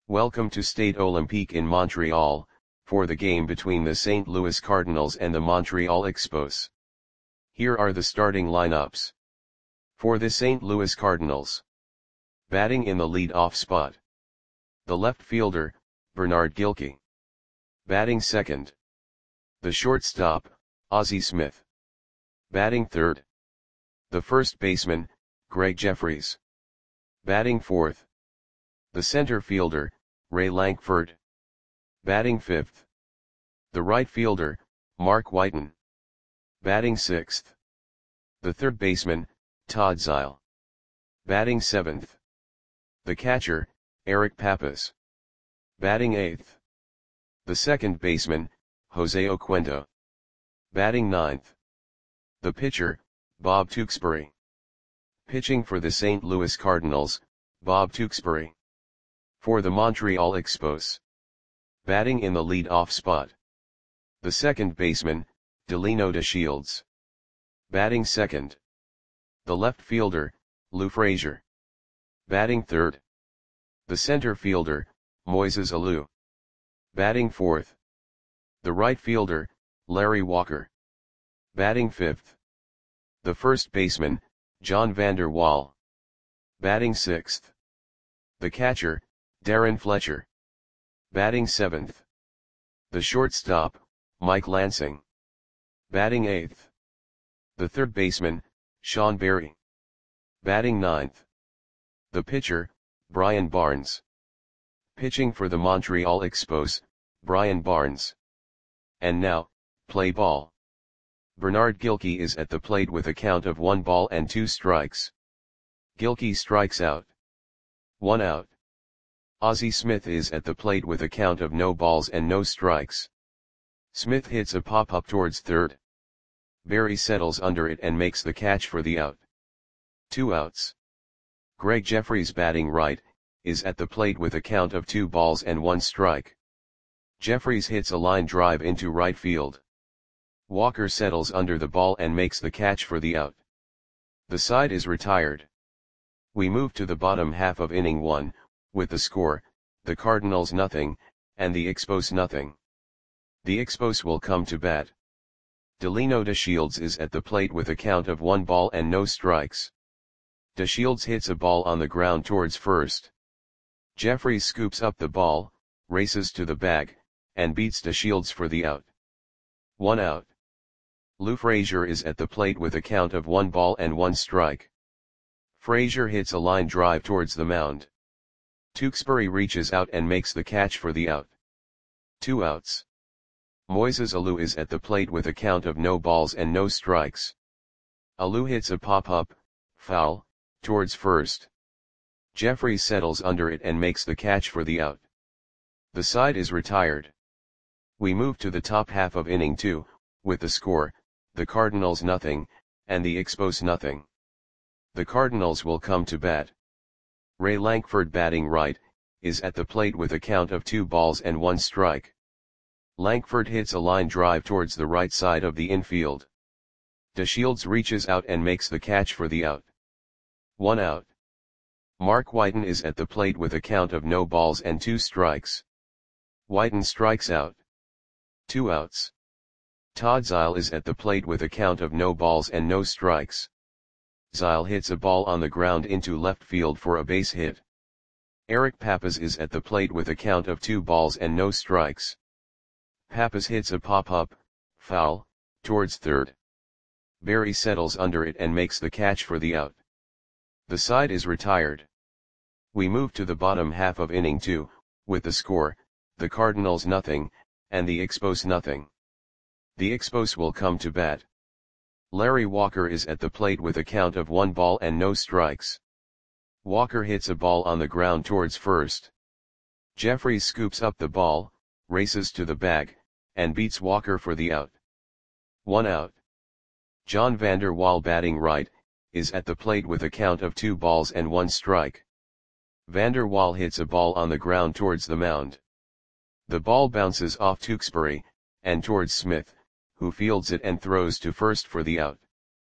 Welcome to Stade Olympique in Montreal, for the game between the St. Louis Cardinals and the Montreal Expos. Here are the starting lineups. For the St. Louis Cardinals. Batting in the lead-off spot. The left fielder, Bernard Gilkey. Batting second. The shortstop, Ozzie Smith. Batting third. The first baseman, Gregg Jefferies. Batting fourth. The center fielder, Ray Lankford. Batting fifth. The right fielder, Mark Whiten. Batting sixth. The third baseman, Todd Zeile. Batting seventh. The catcher, Eric Pappas. Batting eighth. The second baseman, Jose Oquendo. Batting ninth. The pitcher, Bob Tewksbury. Pitching for the St. Louis Cardinals, Bob Tewksbury. For the Montreal Expos. Batting in the lead-off spot. The second baseman, Delino DeShields. Batting second. The left fielder, Lou Frazier. Batting third. The center fielder, Moises Alou. Batting fourth. The right fielder, Larry Walker. Batting fifth. The first baseman, John Vander Wal. Batting sixth. The catcher, Darren Fletcher. Batting seventh. The shortstop, Mike Lansing. Batting eighth. The third baseman, Sean Berry. Batting ninth. The pitcher, Brian Barnes. Pitching for the Montreal Expos, Brian Barnes. And now, play ball. Bernard Gilkey is at the plate with a count of 1 ball and 2 strikes. Gilkey strikes out. 1 out. Ozzie Smith is at the plate with a count of no balls and no strikes. Smith hits a pop-up towards third. Berry settles under it and makes the catch for the out. 2 outs. Gregg Jefferies, batting right, is at the plate with a count of 2 balls and 1 strike. Jefferies hits a line drive into right field. Walker settles under the ball and makes the catch for the out. The side is retired. We move to the bottom half of inning 1, with the score, the Cardinals nothing, and the Expos nothing. The Expos will come to bat. Delino DeShields is at the plate with a count of 1 ball and no strikes. DeShields hits a ball on the ground towards first. Jefferies scoops up the ball, races to the bag, and beats DeShields for the out. 1 out. Lou Frazier is at the plate with a count of 1 ball and 1 strike. Frazier hits a line drive towards the mound. Tewksbury reaches out and makes the catch for the out. 2 outs. Moises Alou is at the plate with a count of no balls and no strikes. Alou hits a pop-up, foul, towards first. Jefferies settles under it and makes the catch for the out. The side is retired. We move to the top half of inning 2, with the score, the Cardinals nothing, and the Expos nothing. The Cardinals will come to bat. Ray Lankford, batting right, is at the plate with a count of 2 balls and 1 strike. Lankford hits a line drive towards the right side of the infield. DeShields reaches out and makes the catch for the out. 1 out. Mark Whiten is at the plate with a count of no balls and 2 strikes. Whiten strikes out. 2 outs. Todd Zeile is at the plate with a count of no balls and no strikes. Zeile hits a ball on the ground into left field for a base hit. Eric Pappas is at the plate with a count of 2 balls and no strikes. Pappas hits a pop-up, foul, towards third. Berry settles under it and makes the catch for the out. The side is retired. We move to the bottom half of inning 2, with the score, the Cardinals nothing, and the Expos nothing. The Expos will come to bat. Larry Walker is at the plate with a count of 1 ball and no strikes. Walker hits a ball on the ground towards first. Jefferies scoops up the ball, races to the bag, and beats Walker for the out. 1 out. John Vander Wal, batting right, is at the plate with a count of 2 balls and 1 strike. Vander Wal hits a ball on the ground towards the mound. The ball bounces off Tewksbury, and towards Smith, who fields it and throws to first for the out.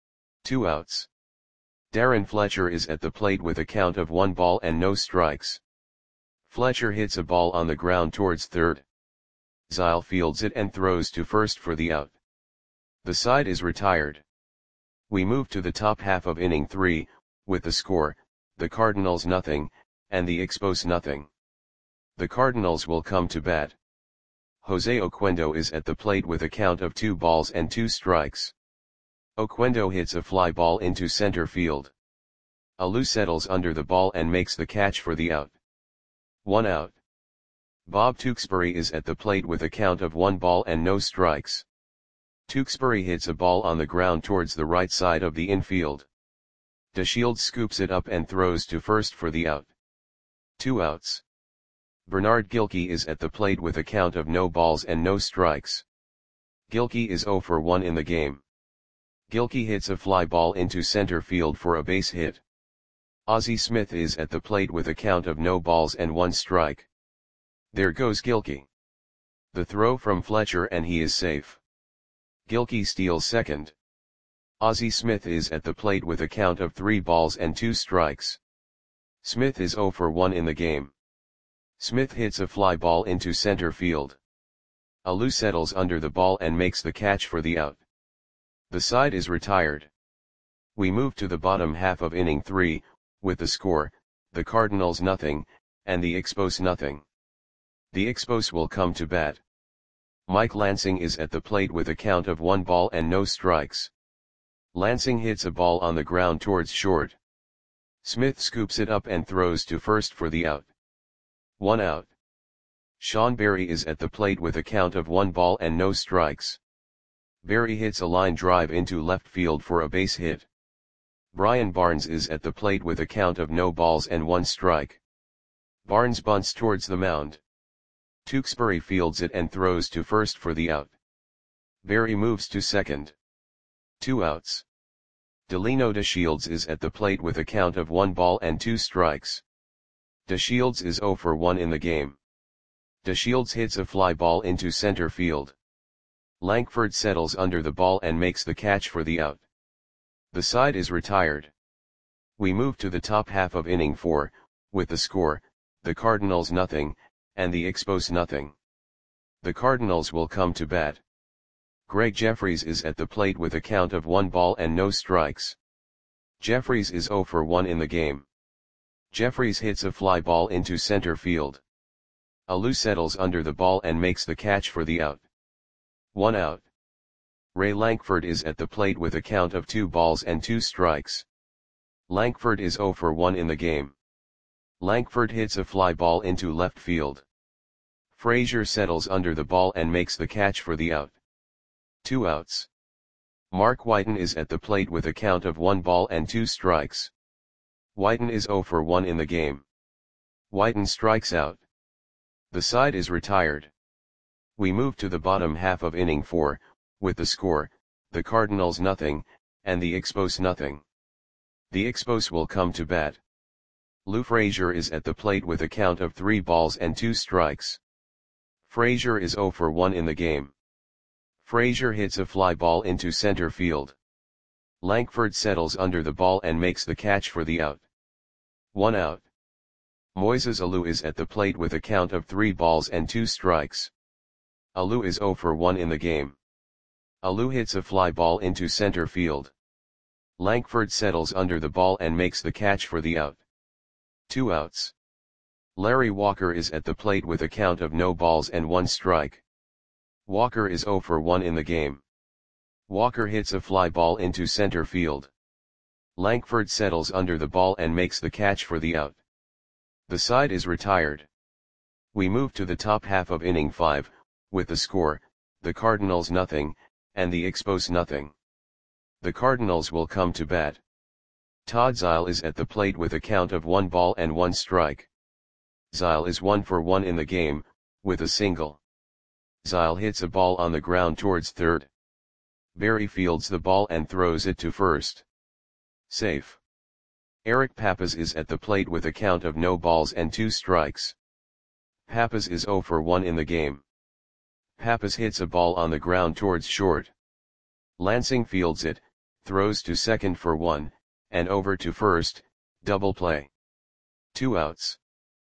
2 outs. Darren Fletcher is at the plate with a count of 1 ball and no strikes. Fletcher hits a ball on the ground towards third. Zile fields it and throws to first for the out. The side is retired. We move to the top half of inning 3, with the score, the Cardinals nothing, and the Expos nothing. The Cardinals will come to bat. Jose Oquendo is at the plate with a count of 2 balls and 2 strikes. Oquendo hits a fly ball into center field. Alou settles under the ball and makes the catch for the out. 1 out. Bob Tewksbury is at the plate with a count of 1 ball and no strikes. Tewksbury hits a ball on the ground towards the right side of the infield. DeShields scoops it up and throws to first for the out. 2 outs. Bernard Gilkey is at the plate with a count of no balls and no strikes. Gilkey is 0 for 1 in the game. Gilkey hits a fly ball into center field for a base hit. Ozzie Smith is at the plate with a count of no balls and 1 strike. There goes Gilkey. The throw from Fletcher and he is safe. Gilkey steals second. Ozzie Smith is at the plate with a count of 3 balls and 2 strikes. Smith is 0 for 1 in the game. Smith hits a fly ball into center field. Alou settles under the ball and makes the catch for the out. The side is retired. We move to the bottom half of inning 3, with the score, the Cardinals nothing, and the Expos nothing. The Expos will come to bat. Mike Lansing is at the plate with a count of 1 ball and no strikes. Lansing hits a ball on the ground towards short. Smith scoops it up and throws to first for the out. 1 out. Sean Berry is at the plate with a count of 1 ball and no strikes. Berry hits a line drive into left field for a base hit. Brian Barnes is at the plate with a count of no balls and 1 strike. Barnes bunts towards the mound. Tewksbury fields it and throws to first for the out. Berry moves to second. 2 outs. Delino DeShields is at the plate with a count of 1 ball and 2 strikes. DeShields is 0 for 1 in the game. DeShields hits a fly ball into center field. Lankford settles under the ball and makes the catch for the out. The side is retired. We move to the top half of inning 4, with the score, the Cardinals nothing, and the Expos nothing. The Cardinals will come to bat. Greg Jeffries is at the plate with a count of 1 ball and no strikes. Jeffries is 0 for 1 in the game. Jeffries hits a fly ball into center field. Alou settles under the ball and makes the catch for the out. 1 out. Ray Lankford is at the plate with a count of 2 balls and 2 strikes. Lankford is 0 for 1 in the game. Lankford hits a fly ball into left field. Frazier settles under the ball and makes the catch for the out. 2 outs. Mark Whiten is at the plate with a count of 1 ball and 2 strikes. Whiten is 0 for 1 in the game. Whiten strikes out. The side is retired. We move to the bottom half of inning 4, with the score, the Cardinals nothing, and the Expos nothing. The Expos will come to bat. Lou Frazier is at the plate with a count of 3 balls and 2 strikes. Frazier is 0 for 1 in the game. Frazier hits a fly ball into center field. Lankford settles under the ball and makes the catch for the out. 1 out. Moises Alou is at the plate with a count of 3 balls and 2 strikes. Alou is 0 for 1 in the game. Alou hits a fly ball into center field. Lankford settles under the ball and makes the catch for the out. 2 outs. Larry Walker is at the plate with a count of no balls and 1 strike. Walker is 0 for 1 in the game. Walker hits a fly ball into center field. Lankford settles under the ball and makes the catch for the out. The side is retired. We move to the top half of inning 5, with the score, the Cardinals nothing, and the Expos nothing. The Cardinals will come to bat. Todd Zile is at the plate with a count of 1 ball and 1 strike. Zile is 1 for 1 in the game, with a single. Zile hits a ball on the ground towards third. Berry fields the ball and throws it to first. Safe. Eric Pappas is at the plate with a count of no balls and 2 strikes. Pappas is 0 for 1 in the game. Pappas hits a ball on the ground towards short. Lansing fields it, throws to second for 1, and over to first, double play. 2 outs.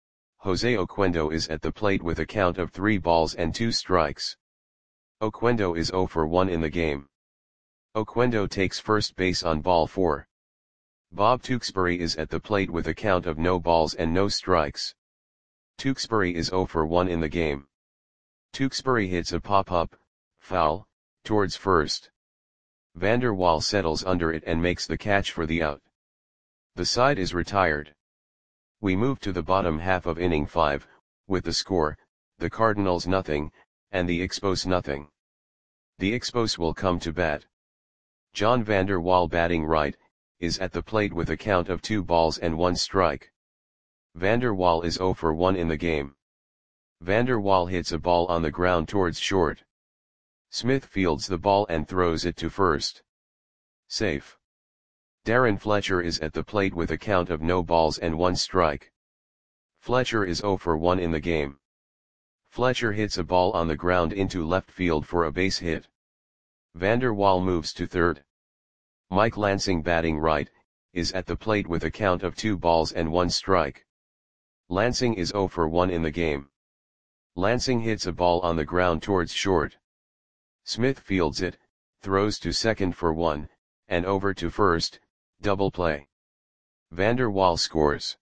Jose Oquendo is at the plate with a count of 3 balls and 2 strikes. Oquendo is 0 for 1 in the game. Oquendo takes first base on ball 4. Bob Tewksbury is at the plate with a count of no balls and no strikes. Tewksbury is 0 for 1 in the game. Tewksbury hits a pop-up, foul, towards first. Vander Waal settles under it and makes the catch for the out. The side is retired. We move to the bottom half of inning 5, with the score, the Cardinals nothing, and the Expos nothing. The Expos will come to bat. John Vander Waal, batting right, is at the plate with a count of 2 balls and 1 strike. Vander Waal is 0 for 1 in the game. Vander Waal hits a ball on the ground towards short. Smith fields the ball and throws it to first. Safe. Darren Fletcher is at the plate with a count of no balls and 1 strike. Fletcher is 0 for 1 in the game. Fletcher hits a ball on the ground into left field for a base hit. Vander Waal moves to third. Mike Lansing, batting right, is at the plate with a count of 2 balls and 1 strike. Lansing is 0 for 1 in the game. Lansing hits a ball on the ground towards short. Smith fields it, throws to second for 1, and over to first, double play. Vander Waal scores.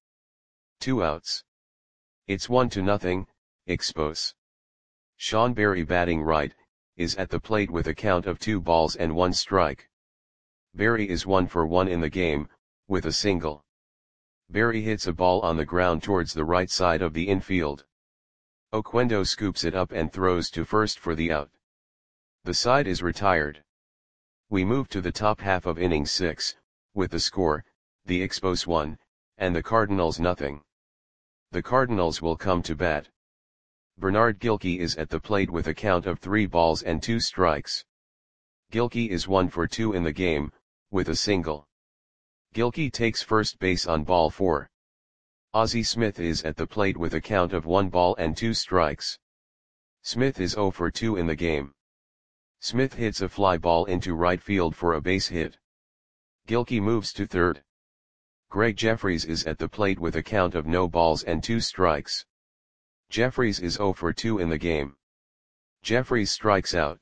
2 outs. It's 1-0, Expos. Sean Berry, batting right, is at the plate with a count of 2 balls and 1 strike. Berry is 1 for 1 in the game, with a single. Berry hits a ball on the ground towards the right side of the infield. Oquendo scoops it up and throws to first for the out. The side is retired. We move to the top half of inning 6, with the score, the Expos 1, and the Cardinals nothing. The Cardinals will come to bat. Bernard Gilkey is at the plate with a count of 3 balls and 2 strikes. Gilkey is 1 for 2 in the game, with a single. Gilkey takes first base on ball 4. Ozzie Smith is at the plate with a count of 1 ball and 2 strikes. Smith is 0 for 2 in the game. Smith hits a fly ball into right field for a base hit. Gilkey moves to third. Greg Jeffries is at the plate with a count of no balls and 2 strikes. Jeffries is 0 for 2 in the game. Jeffries strikes out.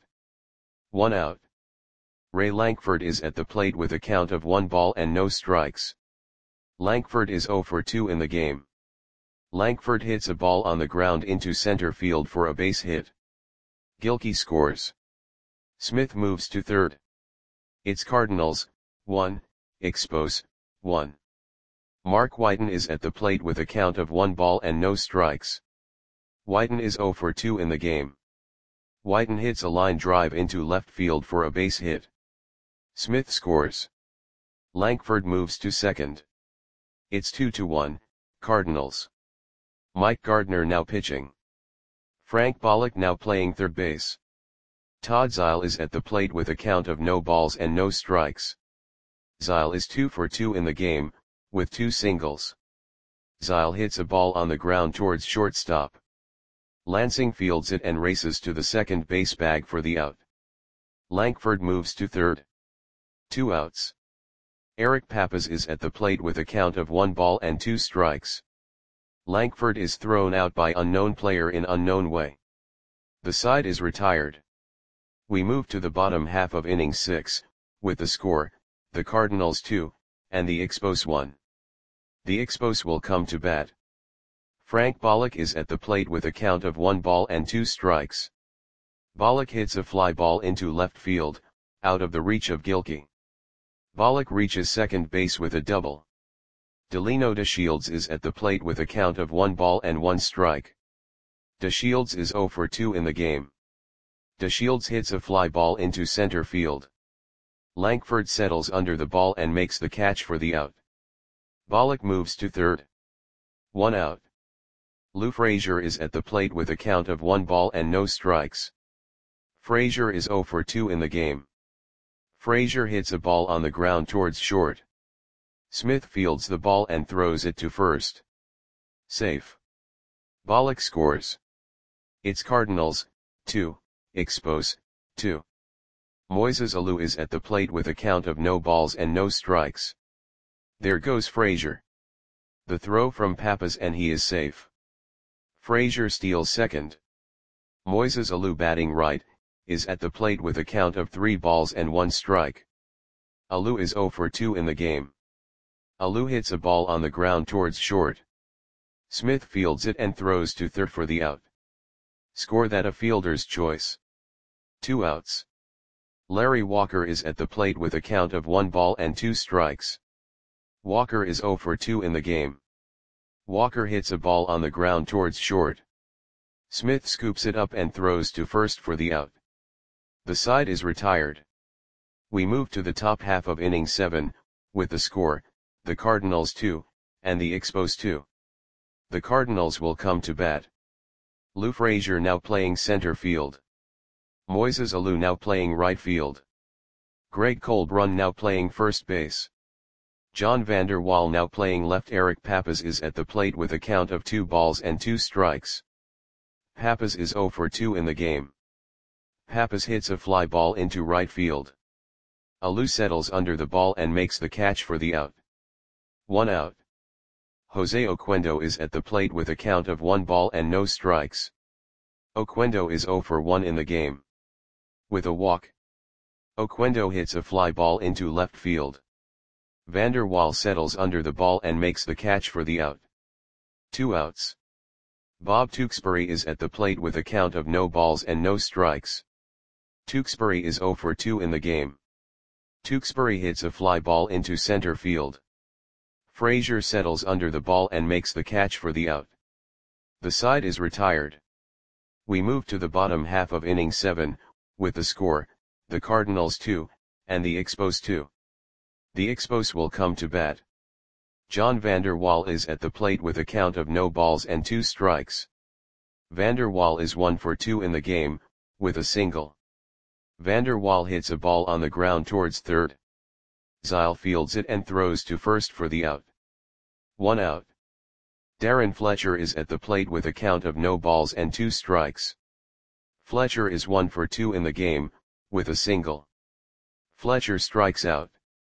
1 out. Ray Lankford is at the plate with a count of 1 ball and no strikes. Lankford is 0 for 2 in the game. Lankford hits a ball on the ground into center field for a base hit. Gilkey scores. Smith moves to third. It's Cardinals, 1, Expos, 1. Mark Whiten is at the plate with a count of 1 ball and no strikes. Whiten is 0 for 2 in the game. Whiten hits a line drive into left field for a base hit. Smith scores. Lankford moves to second. It's 2-1, Cardinals. Mike Gardner now pitching. Frank Bollock now playing third base. Todd Zeile is at the plate with a count of no balls and no strikes. Zeile is 2 for 2 in the game, with 2 singles. Zeile hits a ball on the ground towards shortstop. Lansing fields it and races to the second base bag for the out. Lankford moves to third. 2 outs. Eric Pappas is at the plate with a count of 1 ball and 2 strikes. Lankford is thrown out by unknown player in unknown way. The side is retired. We move to the bottom half of inning 6, with the score, the Cardinals 2, and the Expos 1. The Expos will come to bat. Frank Bollock is at the plate with a count of 1 ball and 2 strikes. Bollock hits a fly ball into left field, out of the reach of Gilkey. Bollock reaches second base with a double. Delino DeShields is at the plate with a count of 1 ball and 1 strike. DeShields is 0 for 2 in the game. DeShields hits a fly ball into center field. Lankford settles under the ball and makes the catch for the out. Bollock moves to third. 1 out. Lou Frazier is at the plate with a count of 1 ball and no strikes. Frazier is 0 for 2 in the game. Frazier hits a ball on the ground towards short. Smith fields the ball and throws it to first. Safe. Bollock scores. It's Cardinals, 2, Expos, 2. Moises Alou is at the plate with a count of no balls and no strikes. There goes Frazier. The throw from Pappas and he is safe. Frazier steals second. Moises Alou batting right, is at the plate with a count of 3 balls and 1 strike. Alou is 0 for 2 in the game. Alou hits a ball on the ground towards short. Smith fields it and throws to third for the out. Score that a fielder's choice. 2 outs. Larry Walker is at the plate with a count of 1 ball and 2 strikes. Walker is 0 for 2 in the game. Walker hits a ball on the ground towards short. Smith scoops it up and throws to first for the out. The side is retired. We move to the top half of inning 7, with the score, the Cardinals 2, and the Expos 2. The Cardinals will come to bat. Lou Frazier now playing center field. Moises Alou now playing right field. Greg Colbrun now playing first base. John Vander Wal now playing left. Eric Pappas is at the plate with a count of 2 balls and 2 strikes. Pappas is 0 for 2 in the game. Pappas hits a fly ball into right field. Alou settles under the ball and makes the catch for the out. 1 out. Jose Oquendo is at the plate with a count of 1 ball and no strikes. Oquendo is 0 for 1 in the game. With a walk, Oquendo hits a fly ball into left field. Vander Wal settles under the ball and makes the catch for the out. 2 outs. Bob Tewksbury is at the plate with a count of no balls and no strikes. Tewksbury is 0 for 2 in the game. Tewksbury hits a fly ball into center field. Frazier settles under the ball and makes the catch for the out. The side is retired. We move to the bottom half of inning 7, with the score, the Cardinals 2, and the Expos 2. The Expos will come to bat. John Vander Wal is at the plate with a count of no balls and 2 strikes. Vander Wal is 1 for 2 in the game, with a single. Vander Wal hits a ball on the ground towards third. Zile fields it and throws to first for the out. 1 out. Darren Fletcher is at the plate with a count of no balls and 2 strikes. Fletcher is 1 for 2 in the game, with a single. Fletcher strikes out.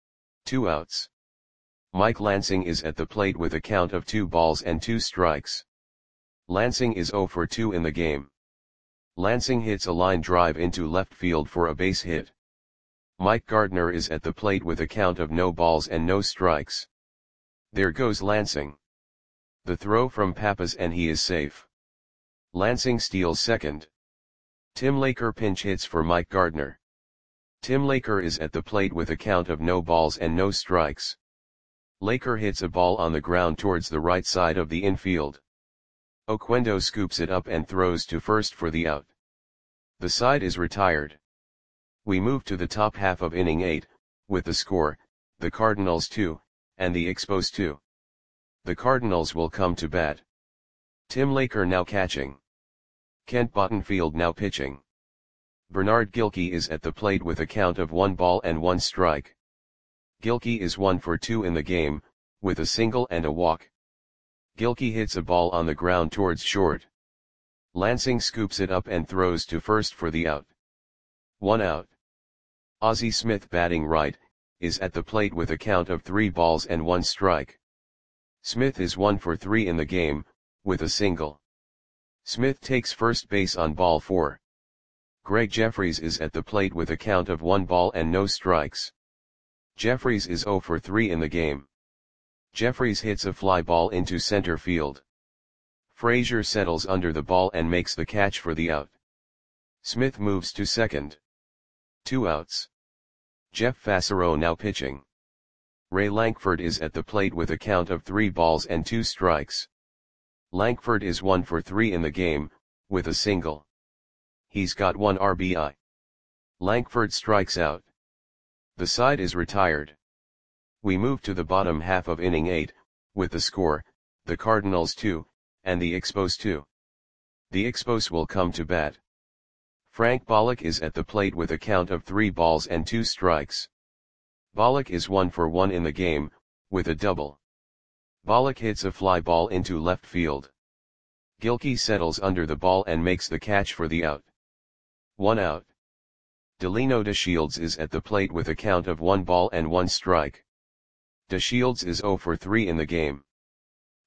2 outs. Mike Lansing is at the plate with a count of 2 balls and 2 strikes. Lansing is 0 for 2 in the game. Lansing hits a line drive into left field for a base hit. Mike Gardner is at the plate with a count of no balls and no strikes. There goes Lansing. The throw from Pappas and he is safe. Lansing steals second. Tim Laker pinch hits for Mike Gardner. Tim Laker is at the plate with a count of no balls and no strikes. Laker hits a ball on the ground towards the right side of the infield. Oquendo scoops it up and throws to first for the out. The side is retired. We move to the top half of inning 8, with the score, the Cardinals 2, and the Expos 2. The Cardinals will come to bat. Tim Laker now catching. Kent Bottenfield now pitching. Bernard Gilkey is at the plate with a count of 1 ball and 1 strike. Gilkey is 1 for 2 in the game, with a single and a walk. Gilkey hits a ball on the ground towards short. Lansing scoops it up and throws to first for the out. 1 out. Ozzie Smith batting right, is at the plate with a count of 3 balls and 1 strike. Smith is 1 for 3 in the game, with a single. Smith takes first base on ball 4. Greg Jeffries is at the plate with a count of 1 ball and no strikes. Jeffries is 0 for 3 in the game. Jeffries hits a fly ball into center field. Frazier settles under the ball and makes the catch for the out. Smith moves to second. 2 outs. Jeff Fassero now pitching. Ray Lankford is at the plate with a count of 3 balls and 2 strikes. Lankford is 1 for 3 in the game, with a single. He's got 1 RBI. Lankford strikes out. The side is retired. We move to the bottom half of inning 8, with the score, the Cardinals 2, and the Expos 2. The Expos will come to bat. Frank Bollock is at the plate with a count of 3 balls and 2 strikes. Bollock is 1 for 1 in the game, with a double. Bollock hits a fly ball into left field. Gilkey settles under the ball and makes the catch for the out. 1 out. Delino DeShields is at the plate with a count of 1 ball and 1 strike. DeShields is 0 for 3 in the game.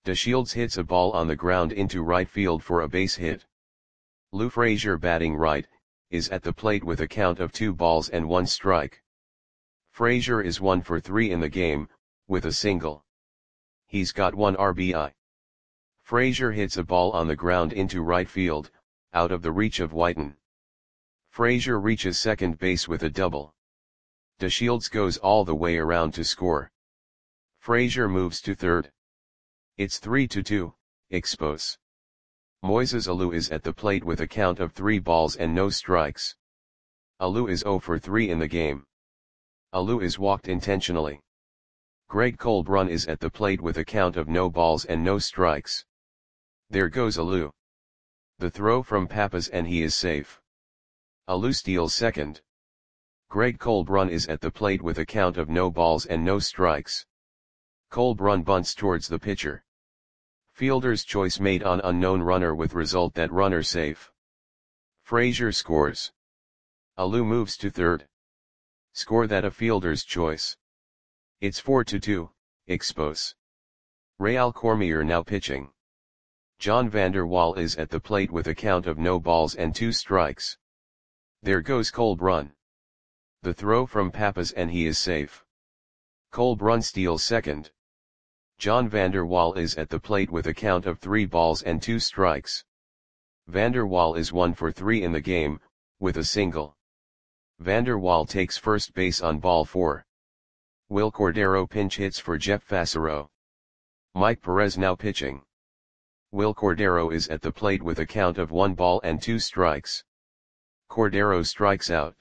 DeShields hits a ball on the ground into right field for a base hit. Lou Frazier, batting right, is at the plate with a count of 2 balls and 1 strike. Frazier is 1 for 3 in the game, with a single. He's got 1 RBI. Frazier hits a ball on the ground into right field, out of the reach of Whiten. Frazier reaches second base with a double. DeShields goes all the way around to score. Frazier moves to third. It's 3-2, Expos. Moises Alou is at the plate with a count of 3 balls and no strikes. Alou is 0 for 3 in the game. Alou is walked intentionally. Greg Colbrun is at the plate with a count of no balls and no strikes. There goes Alou. The throw from Pappas and he is safe. Alou steals second. Greg Colbrun is at the plate with a count of no balls and no strikes. Colbrun bunts towards the pitcher. Fielder's choice made on unknown runner with result that runner safe. Frazier scores. Alou moves to third. Score that a fielder's choice. It's 4-2, Expos. Real Cormier now pitching. John Vander Wal is at the plate with a count of no balls and 2 strikes. There goes Colbrun. The throw from Pappas and he is safe. Colbrun steals second. John Vander Wal is at the plate with a count of 3 balls and 2 strikes. Vander Wal is 1 for 3 in the game, with a single. Vander Wal takes first base on ball 4. Will Cordero pinch hits for Jeff Fassero. Mike Perez now pitching. Will Cordero is at the plate with a count of 1 ball and 2 strikes. Cordero strikes out.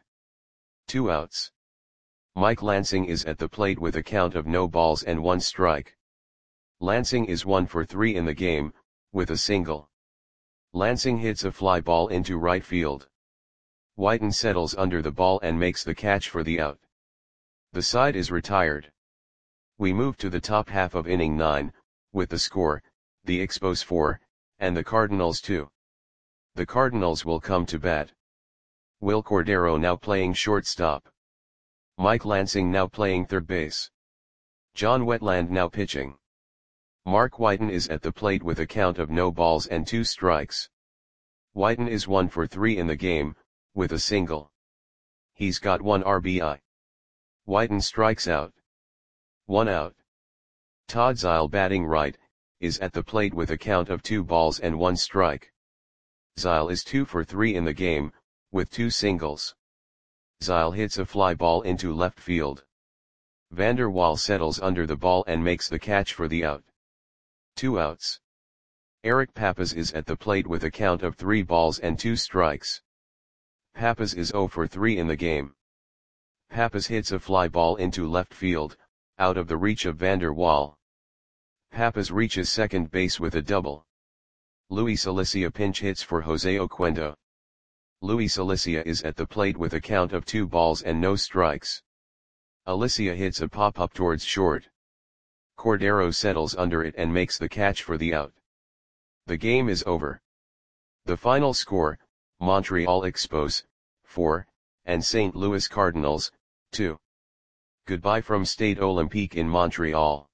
2 outs. Mike Lansing is at the plate with a count of no balls and 1 strike. Lansing is 1 for 3 in the game, with a single. Lansing hits a fly ball into right field. Whiten settles under the ball and makes the catch for the out. The side is retired. We move to the top half of inning 9, with the score, the Expos 4, and the Cardinals 2. The Cardinals will come to bat. Will Cordero now playing shortstop. Mike Lansing now playing third base. John Wetland now pitching. Mark Whiten is at the plate with a count of no balls and 2 strikes. Whiten is 1 for 3 in the game, with a single. He's got 1 RBI. Whiten strikes out. 1 out. Todd Zeile, batting right, is at the plate with a count of 2 balls and 1 strike. Zeile is 2 for 3 in the game, with 2 singles. Zeile hits a fly ball into left field. Vander Wal settles under the ball and makes the catch for the out. 2 outs. Eric Pappas is at the plate with a count of 3 balls and 2 strikes. Pappas is 0 for 3 in the game. Pappas hits a fly ball into left field, out of the reach of Vander Wal. Pappas reaches second base with a double. Luis Alicia pinch hits for Jose Oquendo. Luis Alicia is at the plate with a count of 2 balls and no strikes. Alicia hits a pop-up towards short. Cordero settles under it and makes the catch for the out. The game is over. The final score, Montreal Expos, 4, and St. Louis Cardinals, 2. Goodbye from Stade Olympique in Montreal.